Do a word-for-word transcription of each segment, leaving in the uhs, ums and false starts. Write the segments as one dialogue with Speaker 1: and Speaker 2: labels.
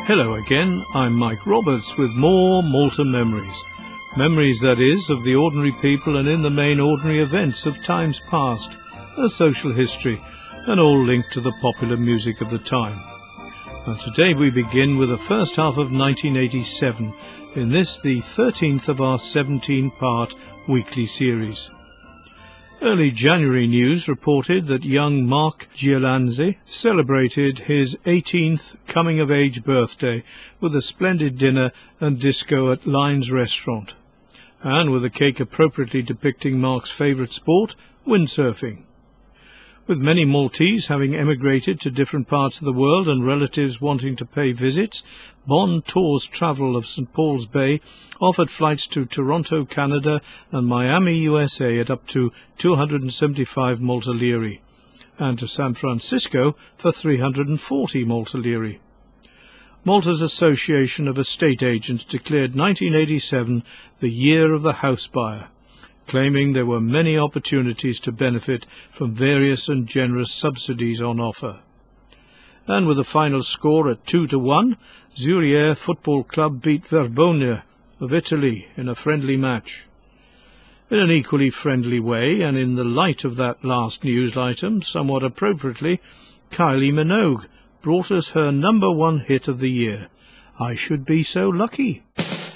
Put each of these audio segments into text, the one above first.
Speaker 1: Hello again, I'm Mike Roberts with more Malta Memories. Memories, that is, of the ordinary people and in the main ordinary events of times past, a social history, and all linked to the popular music of the time. And today we begin with the first half of nineteen eighty-seven, in this the thirteenth of our seventeen-part weekly series. Early January news reported that young Mark Giolanzi celebrated his eighteenth coming-of-age birthday with a splendid dinner and disco at Lyons Restaurant, and with a cake appropriately depicting Mark's favourite sport, windsurfing. With many Maltese having emigrated to different parts of the world and relatives wanting to pay visits, Bond Tours Travel of Saint Paul's Bay offered flights to Toronto, Canada and Miami, U S A at up to two hundred seventy-five Malta Lire, and to San Francisco for three hundred forty Malta Lire. Malta's Association of Estate Agents declared nineteen eighty-seven the year of the house buyer, claiming there were many opportunities to benefit from various and generous subsidies on offer. And with a final score at two to one, Zurier Football Club beat Verbonia of Italy in a friendly match. In an equally friendly way, and in the light of that last news item, somewhat appropriately, Kylie Minogue brought us her number one hit of the year, I Should Be So Lucky.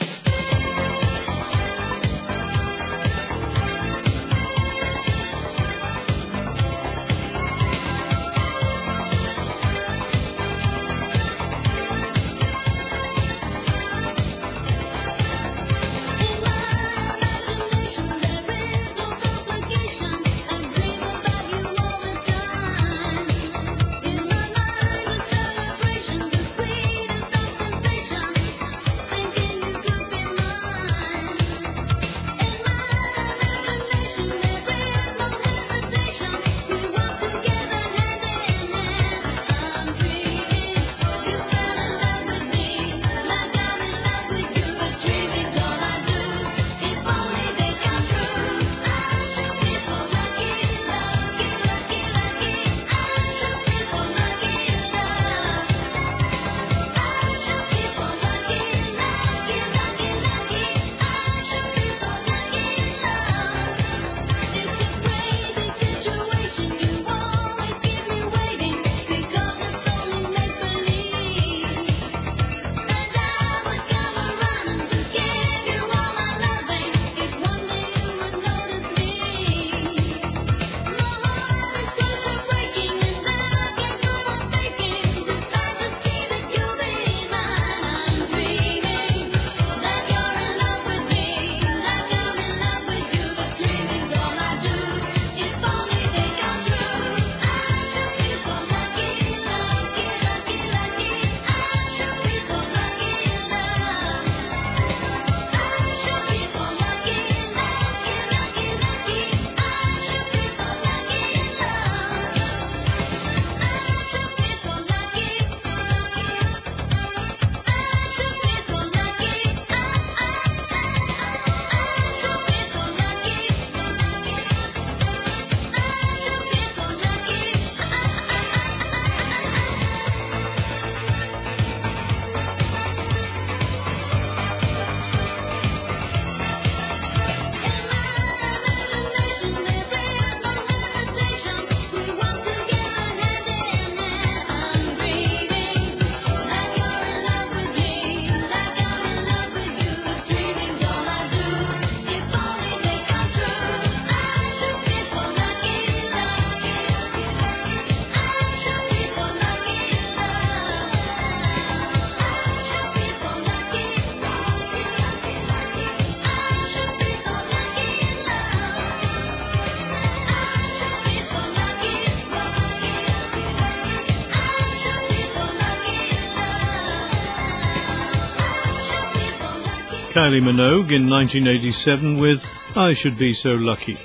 Speaker 1: Kylie Minogue in nineteen eighty-seven with I Should Be So Lucky.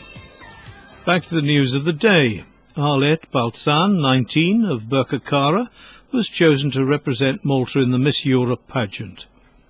Speaker 1: Back to the news of the day. Arlette Balzan, nineteen, of Birkirkara, was chosen to represent Malta in the Miss Europe pageant.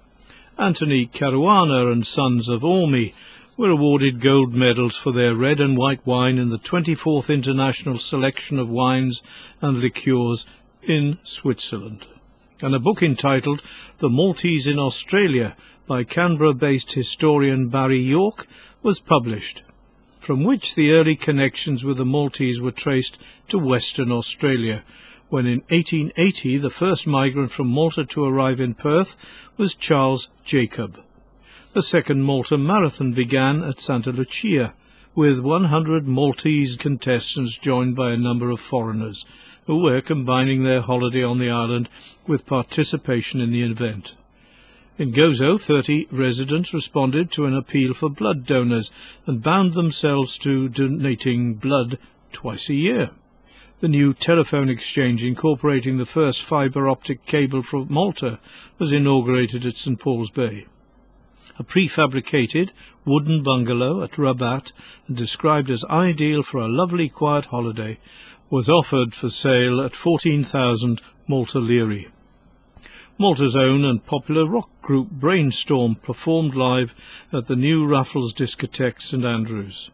Speaker 1: Anthony Caruana and Sons of Ormy were awarded gold medals for their red and white wine in the twenty-fourth International Selection of Wines and Liqueurs in Switzerland. and a book entitled The Maltese in Australia by Canberra-based historian Barry York was published, from which the early connections with the Maltese were traced to Western Australia, when in eighteen eighty the first migrant from Malta to arrive in Perth was Charles Jacob. The second Malta Marathon began at Santa Lucia, with one hundred Maltese contestants joined by a number of foreigners, who were combining their holiday on the island with participation in the event. In Gozo, thirty residents responded to an appeal for blood donors and bound themselves to donating blood twice a year. The new telephone exchange incorporating the first fibre-optic cable from Malta was inaugurated at St Paul's Bay. A prefabricated wooden bungalow at Rabat, and described as ideal for a lovely quiet holiday, was offered for sale at fourteen thousand Malta lire. Malta's own and popular rock group Brainstorm performed live at the new Raffles Discotheque St Andrews.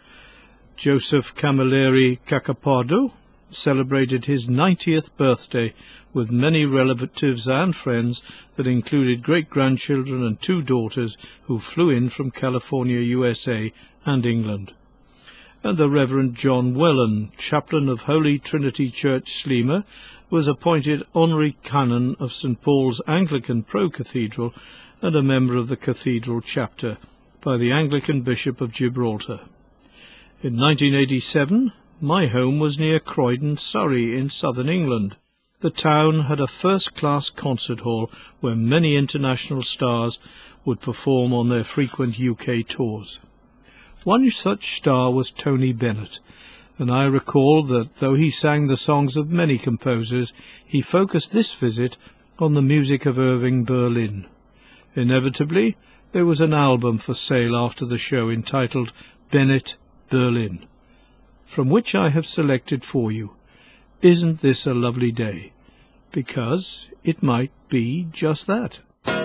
Speaker 1: Joseph Camilleri Cacapardo celebrated his ninetieth birthday with many relatives and friends that included great-grandchildren and two daughters who flew in from California, U S A and England. And the Reverend John Wellen, chaplain of Holy Trinity Church, Sliema, was appointed honorary canon of St Paul's Anglican Pro-Cathedral and a member of the cathedral chapter by the Anglican Bishop of Gibraltar. In nineteen eighty-seven, my home was near Croydon, Surrey, in southern England. The town had a first-class concert hall where many international stars would perform on their frequent U K tours. One such star was Tony Bennett, and I recall that though he sang the songs of many composers, he focused this visit on the music of Irving Berlin. Inevitably, there was an album for sale after the show entitled Bennett Berlin, from which I have selected for you Isn't This a Lovely Day? Because it might be just that.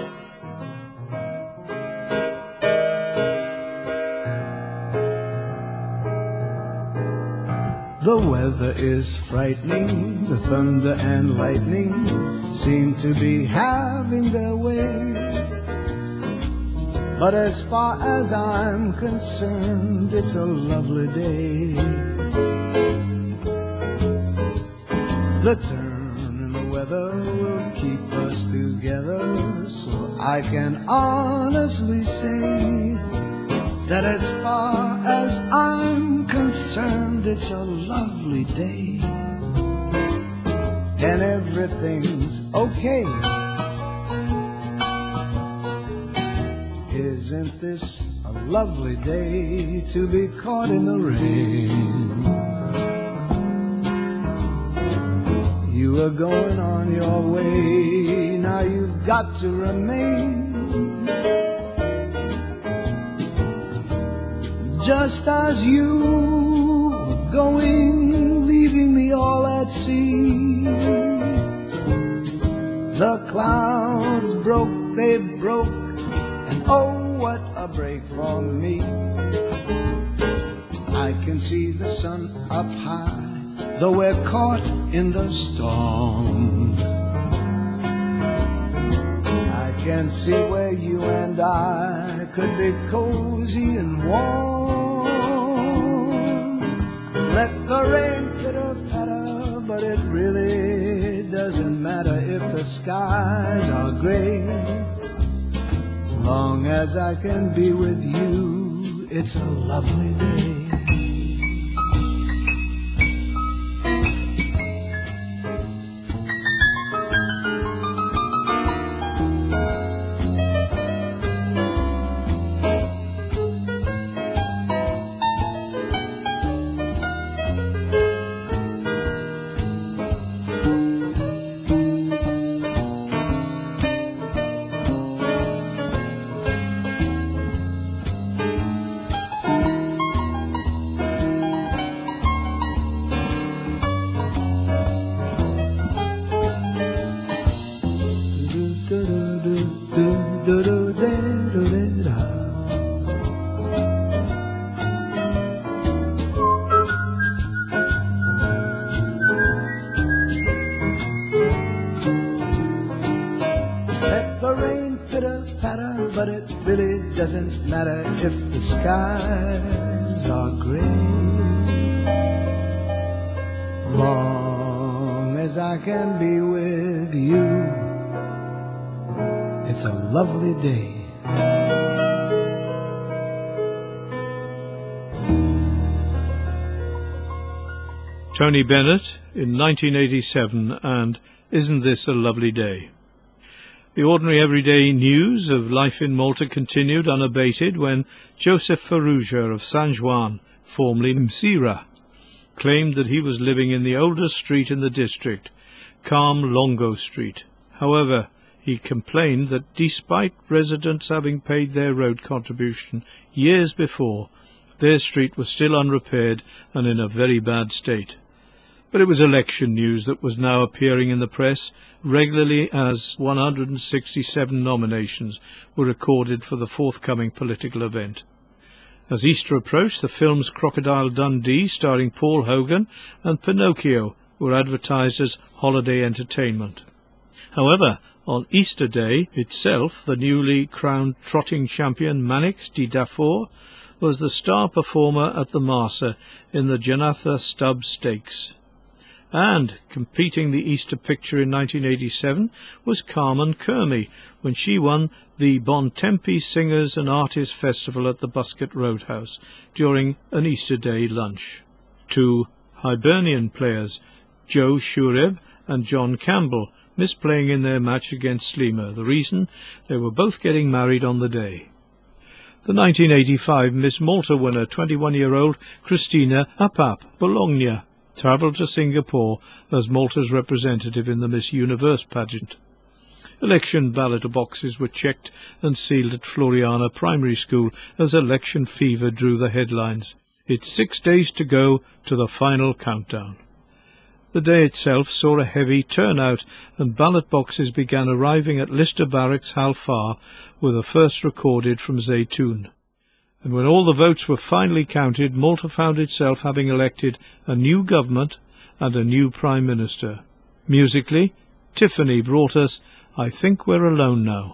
Speaker 2: The weather is frightening, the thunder and lightning seem to be having their way. But as far as I'm concerned, it's a lovely day. The turn in the weather will keep us together, so I can honestly say that as far as I'm concerned, it's a lovely day. And everything's okay. Isn't this a lovely day to be caught in the rain? You are going on your way, now you've got to remain. Just as you were going, leaving me all at sea. The clouds broke, they broke, and oh, what a break for me. I can see the sun up high, though we're caught in the storm. I can see where you and I could be cozy and warm. Let the rain pitter-patter, but it really doesn't matter if the skies are gray. Long as I can be with you, it's a lovely day. matter if the skies are gray. Long as I can be with you, it's a lovely day.
Speaker 1: Tony Bennett in nineteen eighty-seven and Isn't This a Lovely Day? The ordinary everyday news of life in Malta continued unabated when Joseph Ferrugia of San Juan, formerly Msira, claimed that he was living in the oldest street in the district, Calm Longo Street. However, he complained that despite residents having paid their road contribution years before, their street was still unrepaired and in a very bad state. But it was election news that was now appearing in the press regularly, as one hundred sixty-seven nominations were recorded for the forthcoming political event. As Easter approached, the films Crocodile Dundee, starring Paul Hogan, and Pinocchio were advertised as holiday entertainment. However, on Easter Day itself, the newly crowned trotting champion Mannix de Darfur was the star performer at the Marsa in the Janatha Stubbs Stakes. And competing the Easter picture in nineteen eighty-seven was Carmen Kermey, when she won the Bontempi Singers and Artists Festival at the Busquet Roadhouse during an Easter Day lunch. Two Hibernian players, Joe Shureb and John Campbell, missed playing in their match against Sliema. The reason? They were both getting married on the day. The nineteen eighty-five Miss Malta winner, twenty-one-year-old Christina Apap Bologna, travelled to Singapore as Malta's representative in the Miss Universe pageant. Election ballot boxes were checked and sealed at Floriana Primary School as election fever drew the headlines. It's six days to go to the final countdown. The day itself saw a heavy turnout, and ballot boxes began arriving at Lister Barracks, Hal Far, with the first recorded from Zaytoun. And when all the votes were finally counted, Malta found itself having elected a new government and a new Prime Minister. Musically, Tiffany brought us I Think We're Alone Now.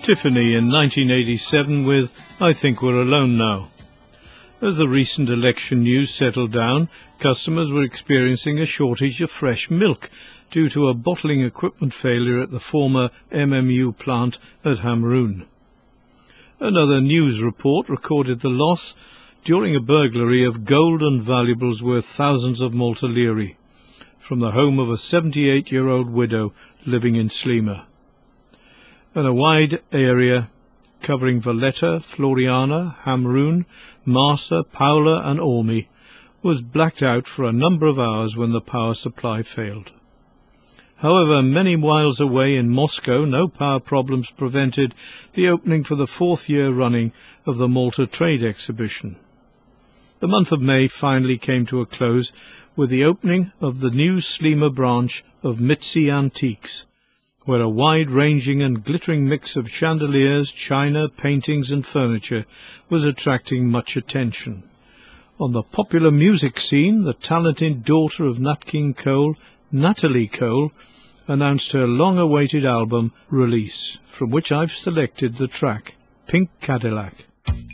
Speaker 1: Tiffany in nineteen eighty-seven with I Think We're Alone Now. As the recent election news settled down, customers were experiencing a shortage of fresh milk due to a bottling equipment failure at the former M M U plant at Hamrun. Another news report recorded the loss during a burglary of gold and valuables worth thousands of Malta lire from the home of a seventy-eight-year-old widow living in Sliema. And a wide area covering Valletta, Floriana, Hamrun, Marsa, Paola and Ormi was blacked out for a number of hours when the power supply failed. However, many miles away in Moscow, no power problems prevented the opening for the fourth year running of the Malta Trade Exhibition. The month of May finally came to a close with the opening of the new Sliema branch of Mitzi Antiques, where a wide-ranging and glittering mix of chandeliers, china, paintings and furniture was attracting much attention. On the popular music scene, the talented daughter of Nat King Cole, Natalie Cole, announced her long-awaited album release, from which I've selected the track Pink Cadillac.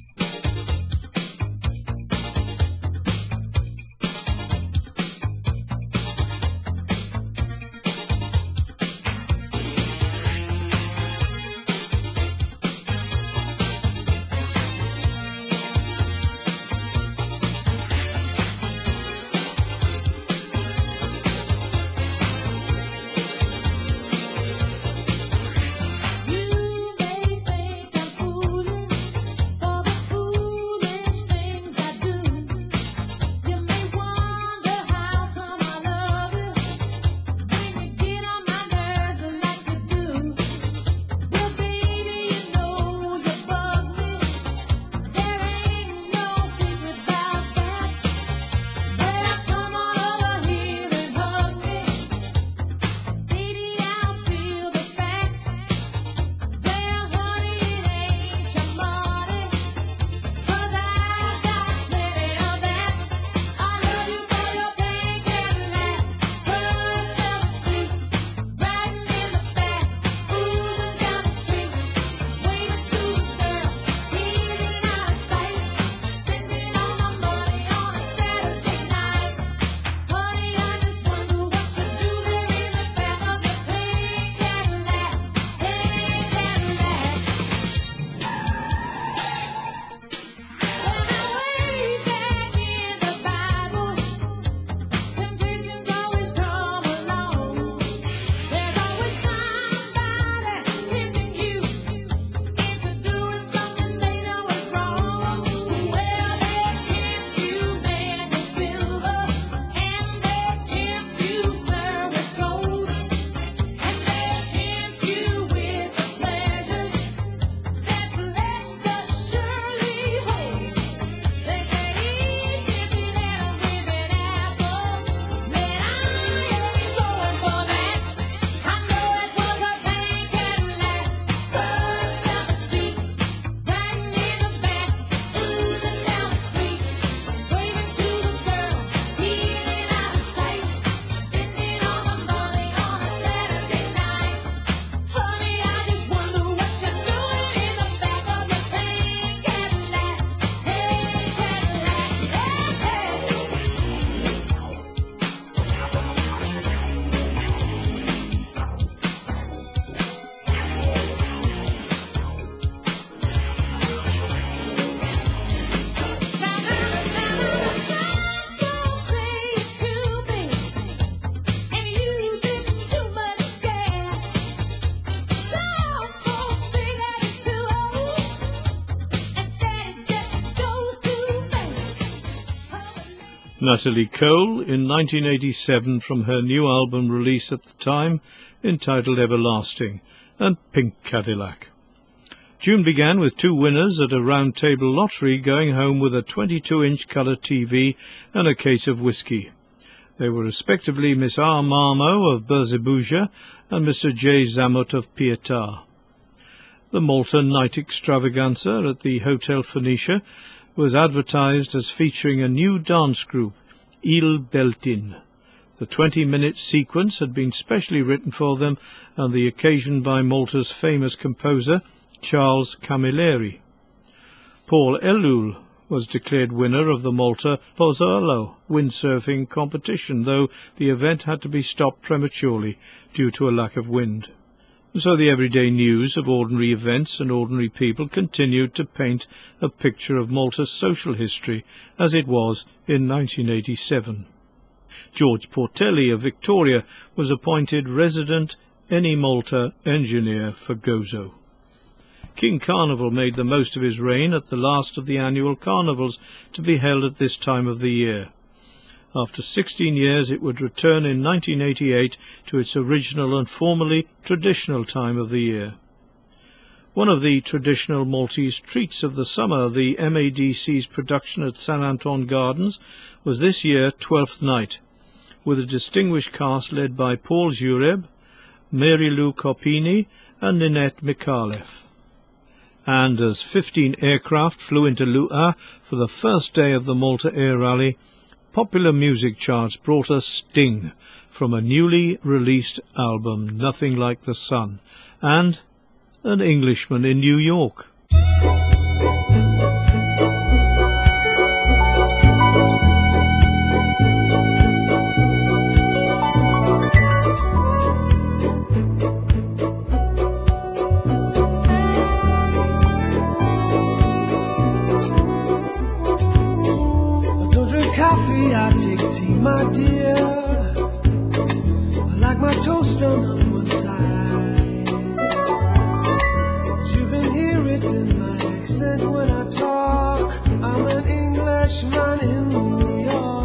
Speaker 1: Natalie Cole in nineteen eighty-seven from her new album release at the time, entitled Everlasting, and Pink Cadillac. June began with two winners at a round-table lottery going home with a twenty-two inch colour T V and a case of whiskey. They were respectively Miss R. Marmo of Berzebuja and Mister J. Zamut of Pietà. The Malta Night Extravaganza at the Hotel Phoenicia was advertised as featuring a new dance group, Il Beltin. The twenty-minute sequence had been specially written for them and the occasion by Malta's famous composer, Charles Camilleri. Paul Ellul was declared winner of the Malta Pozzolano windsurfing competition, though the event had to be stopped prematurely due to a lack of wind. So the everyday news of ordinary events and ordinary people continued to paint a picture of Malta's social history as it was in nineteen eighty-seven. George Portelli of Victoria was appointed resident Eni Malta engineer for Gozo. King Carnival made the most of his reign at the last of the annual carnivals to be held at this time of the year. After sixteen years it would return in nineteen eighty-eight to its original and formerly traditional time of the year. One of the traditional Maltese treats of the summer, the M A D C's production at St Anton Gardens, was this year Twelfth Night, with a distinguished cast led by Paul Jureb, Mary Lou Copini and Ninette Mikalev. And as fifteen aircraft flew into Lua for the first day of the Malta Air Rally, popular music charts brought us Sting from a newly released album, Nothing Like the Sun, and An Englishman in New York.
Speaker 2: I take tea, my dear. I like my toast done on one side. You can hear it in my accent when I talk. I'm an Englishman in New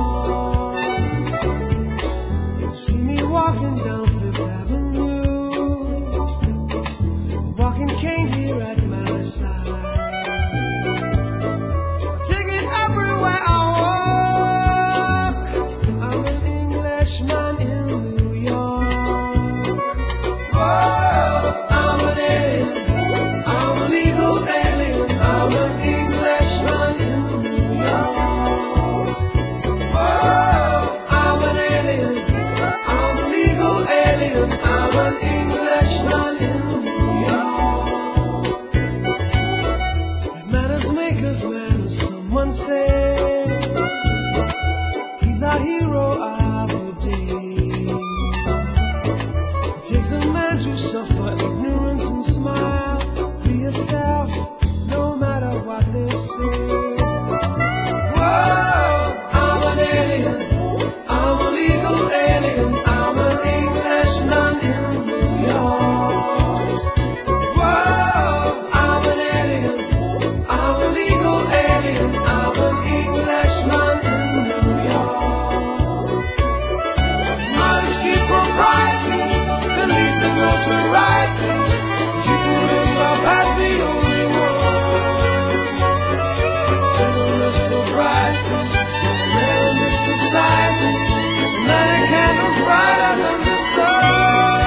Speaker 2: York. You see me walking down Fifth Avenue, a walking cane here at my side. I take it everywhere I man in New York. Whoa, I'm an alien, I'm a legal alien, I'm an Englishman in New York. Whoa, I'm an alien, I'm a legal alien, I'm an Englishman in New York. If manners make us manners, someone say, he's our hero. Takes a man to suffer ignorance and smile. Be yourself, no matter what they say. Whoa, I'm an alien, I'm a legal alien, I'm an Englishman in New York. Whoa, I'm an alien, I'm a legal alien, I'm an Englishman in New York. Modesty, propriety, to notoriety, you remember past the only one. Endless sobriety, endless society, many candles brighter than the sun.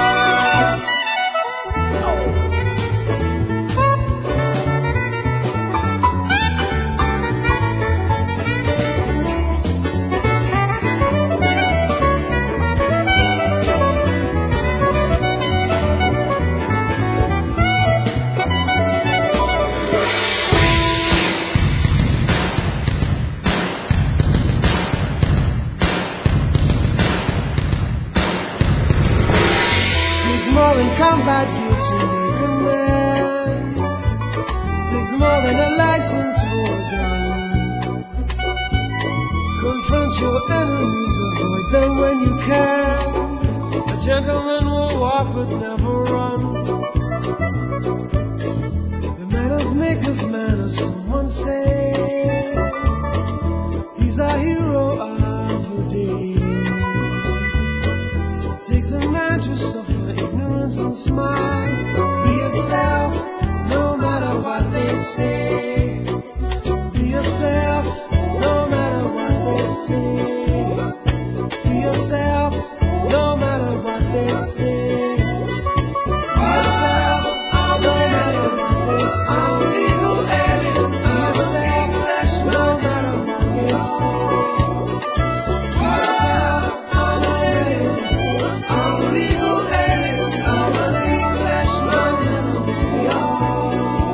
Speaker 2: More than combat gear to make a man. Takes more than a license for a gun. Confront your enemies, avoid them when you can. A gentleman will walk but never run. The manners make of manners, someone say. He's a hero of the day. Takes a man to suffer ignorance and smile. Be yourself, no matter what they say. Be yourself, no matter what they say. Be yourself, no matter what they say. Be yourself, no matter what they say. I'm a legal alien, I'm an Englishman, no matter what they say. Be yourself, I'm an alien. I'm a legal alien, I'm an Englishman in New York.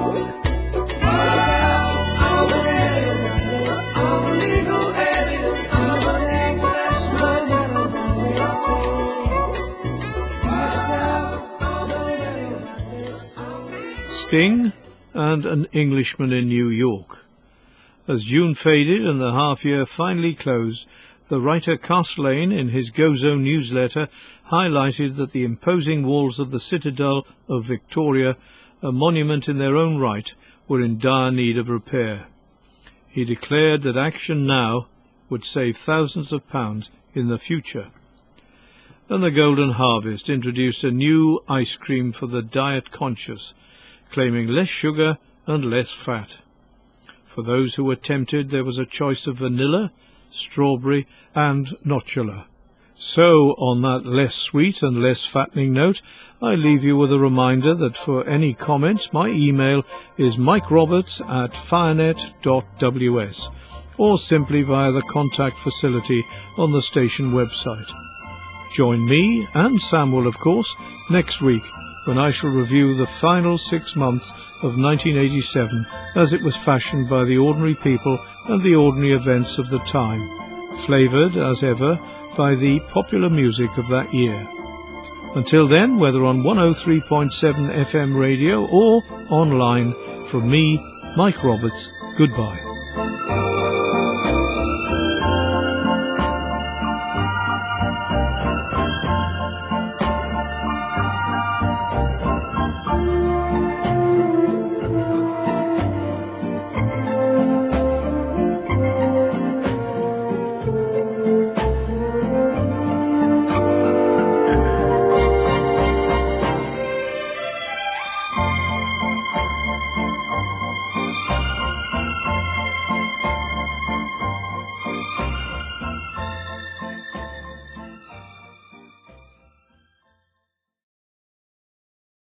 Speaker 1: Sting, and An Englishman in New York. As June faded and the half-year finally closed, the writer Castlane, in his Gozo newsletter, highlighted that the imposing walls of the citadel of Victoria, a monument in their own right, were in dire need of repair. He declared that action now would save thousands of pounds in the future. And the Golden Harvest introduced a new ice cream for the diet-conscious, claiming less sugar and less fat. For those who were tempted, there was a choice of vanilla, strawberry and nocciolo. So, on that less sweet and less fattening note, I leave you with a reminder that for any comments, my email is mikeroberts at firenet dot w s, or simply via the contact facility on the station website. Join me, and Samuel of course, next week when I shall review the final six months of nineteen eighty-seven as it was fashioned by the ordinary people and the ordinary events of the time, flavoured, as ever, by the popular music of that year. Until then, whether on one oh three point seven F M radio or online, from me, Mike Roberts, goodbye.